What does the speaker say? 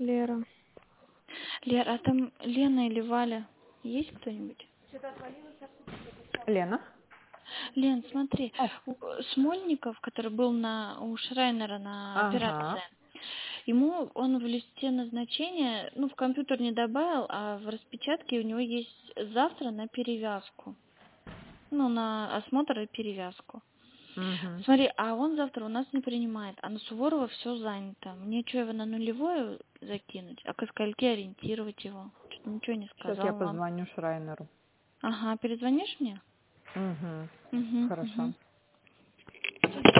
Лера. Лер, а там Лена или Валя? Есть кто-нибудь? Лена? Лен, смотри, О. Смольников, который был у Шрайнера на Ага. операции, ему он в листе назначения, в компьютер не добавил, а в распечатке у него есть завтра на перевязку. На осмотр и перевязку. Угу. Смотри, а он завтра у нас не принимает, а на Суворова все занято. Мне что, его на нулевое закинуть? А ко скольки ориентировать его? Что-то ничего не Сейчас я сказал вам. позвоню Шрайнеру. Ага, перезвонишь мне? Угу. Угу, Хорошо. угу.